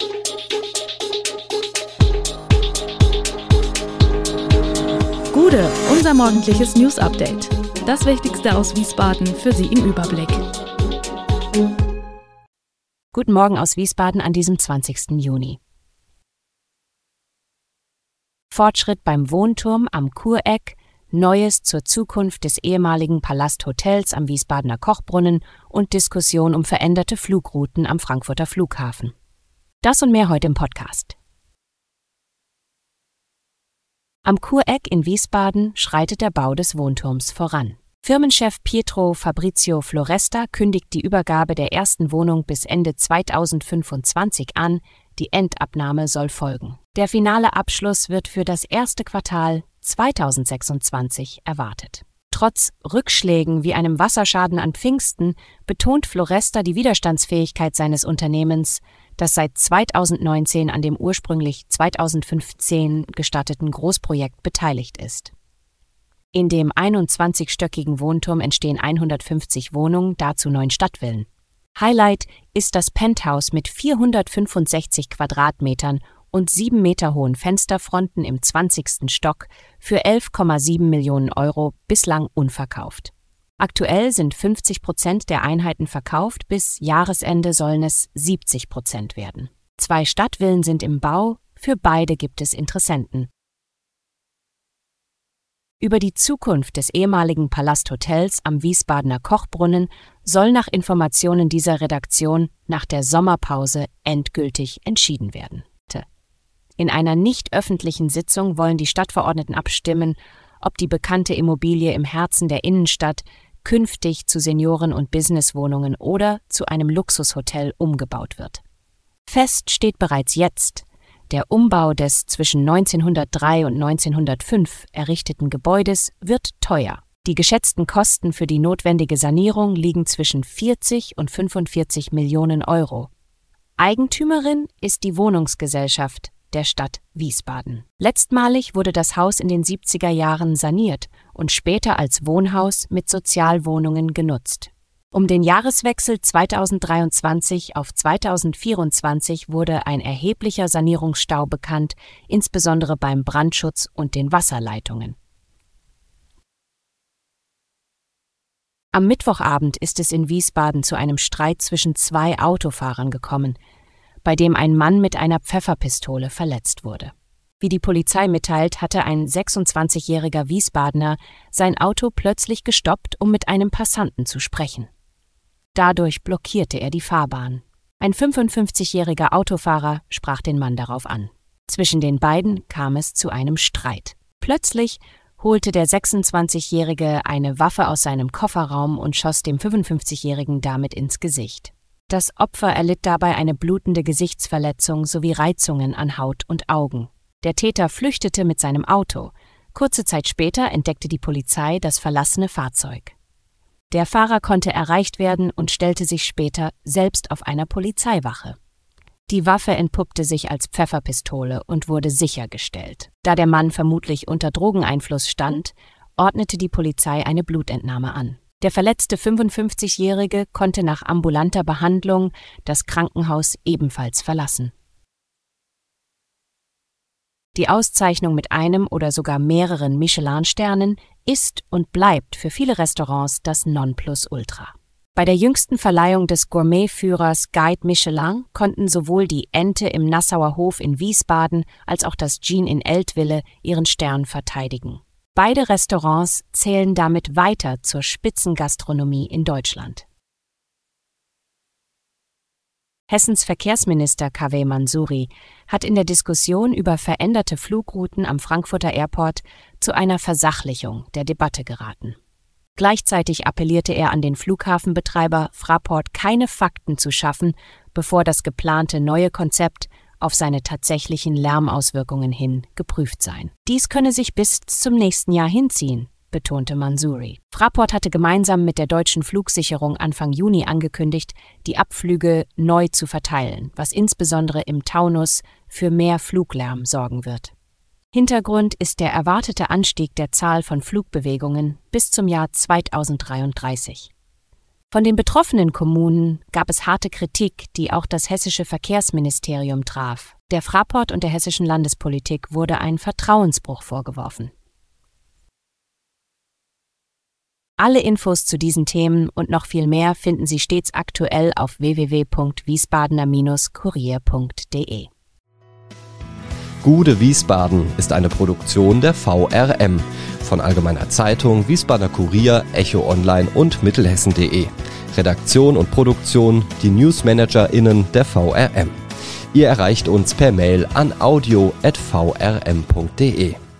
Gude, unser morgendliches News-Update. Das Wichtigste aus Wiesbaden für Sie im Überblick. Guten Morgen aus Wiesbaden an diesem 20. Juni. Fortschritt beim Wohnturm am Kureck, Neues zur Zukunft des ehemaligen Palasthotels am Wiesbadener Kochbrunnen und Diskussion um veränderte Flugrouten am Frankfurter Flughafen. Das und mehr heute im Podcast. Am Kureck in Wiesbaden schreitet der Bau des Wohnturms voran. Firmenchef Pietro Fabrizio Floresta kündigt die Übergabe der ersten Wohnung bis Ende 2025 an, die Endabnahme soll folgen. Der finale Abschluss wird für das erste Quartal 2026 erwartet. Trotz Rückschlägen wie einem Wasserschaden an Pfingsten betont Floresta die Widerstandsfähigkeit seines Unternehmens, das seit 2019 an dem ursprünglich 2015 gestarteten Großprojekt beteiligt ist. In dem 21-stöckigen Wohnturm entstehen 150 Wohnungen, dazu 9 Stadtvillen. Highlight ist das Penthouse mit 465 Quadratmetern und 7 Meter hohen Fensterfronten im 20. Stock für 11,7 Millionen Euro, bislang unverkauft. Aktuell sind 50% der Einheiten verkauft, bis Jahresende sollen es 70% werden. 2 Stadtvillen sind im Bau, für beide gibt es Interessenten. Über die Zukunft des ehemaligen Palasthotels am Wiesbadener Kochbrunnen soll nach Informationen dieser Redaktion nach der Sommerpause endgültig entschieden werden. In einer nicht öffentlichen Sitzung wollen die Stadtverordneten abstimmen, ob die bekannte Immobilie im Herzen der Innenstadt künftig zu Senioren- und Businesswohnungen oder zu einem Luxushotel umgebaut wird. Fest steht bereits jetzt, der Umbau des zwischen 1903 und 1905 errichteten Gebäudes wird teuer. Die geschätzten Kosten für die notwendige Sanierung liegen zwischen 40 und 45 Millionen Euro. Eigentümerin ist die Wohnungsgesellschaft der Stadt Wiesbaden. Letztmalig wurde das Haus in den 70er Jahren saniert und später als Wohnhaus mit Sozialwohnungen genutzt. Um den Jahreswechsel 2023 auf 2024 wurde ein erheblicher Sanierungsstau bekannt, insbesondere beim Brandschutz und den Wasserleitungen. Am Mittwochabend ist es in Wiesbaden zu einem Streit zwischen 2 Autofahrern gekommen, bei dem ein Mann mit einer Pfefferpistole verletzt wurde. Wie die Polizei mitteilt, hatte ein 26-jähriger Wiesbadener sein Auto plötzlich gestoppt, um mit einem Passanten zu sprechen. Dadurch blockierte er die Fahrbahn. Ein 55-jähriger Autofahrer sprach den Mann darauf an. Zwischen den beiden kam es zu einem Streit. Plötzlich holte der 26-jährige eine Waffe aus seinem Kofferraum und schoss dem 55-jährigen damit ins Gesicht. Das Opfer erlitt dabei eine blutende Gesichtsverletzung sowie Reizungen an Haut und Augen. Der Täter flüchtete mit seinem Auto. Kurze Zeit später entdeckte die Polizei das verlassene Fahrzeug. Der Fahrer konnte erreicht werden und stellte sich später selbst auf einer Polizeiwache. Die Waffe entpuppte sich als Pfefferpistole und wurde sichergestellt. Da der Mann vermutlich unter Drogeneinfluss stand, ordnete die Polizei eine Blutentnahme an. Der verletzte 55-Jährige konnte nach ambulanter Behandlung das Krankenhaus ebenfalls verlassen. Die Auszeichnung mit einem oder sogar mehreren Michelin-Sternen ist und bleibt für viele Restaurants das Nonplusultra. Bei der jüngsten Verleihung des Gourmetführers Guide Michelin konnten sowohl die Ente im Nassauer Hof in Wiesbaden als auch das Gin in Eltville ihren Stern verteidigen. Beide Restaurants zählen damit weiter zur Spitzengastronomie in Deutschland. Hessens Verkehrsminister Kaveh Mansouri hat in der Diskussion über veränderte Flugrouten am Frankfurter Airport zu einer Versachlichung der Debatte geraten. Gleichzeitig appellierte er an den Flughafenbetreiber Fraport, keine Fakten zu schaffen, bevor das geplante neue Konzept auf seine tatsächlichen Lärmauswirkungen hin geprüft sein. Dies könne sich bis zum nächsten Jahr hinziehen, betonte Mansouri. Fraport hatte gemeinsam mit der Deutschen Flugsicherung Anfang Juni angekündigt, die Abflüge neu zu verteilen, was insbesondere im Taunus für mehr Fluglärm sorgen wird. Hintergrund ist der erwartete Anstieg der Zahl von Flugbewegungen bis zum Jahr 2033. Von den betroffenen Kommunen gab es harte Kritik, die auch das hessische Verkehrsministerium traf. Der Fraport und der hessischen Landespolitik wurde ein Vertrauensbruch vorgeworfen. Alle Infos zu diesen Themen und noch viel mehr finden Sie stets aktuell auf www.wiesbadener-kurier.de. Gude Wiesbaden ist eine Produktion der VRM von Allgemeiner Zeitung, Wiesbadener Kurier, Echo Online und Mittelhessen.de. Redaktion und Produktion die NewsmanagerInnen der VRM. Ihr erreicht uns per Mail an audio@vrm.de.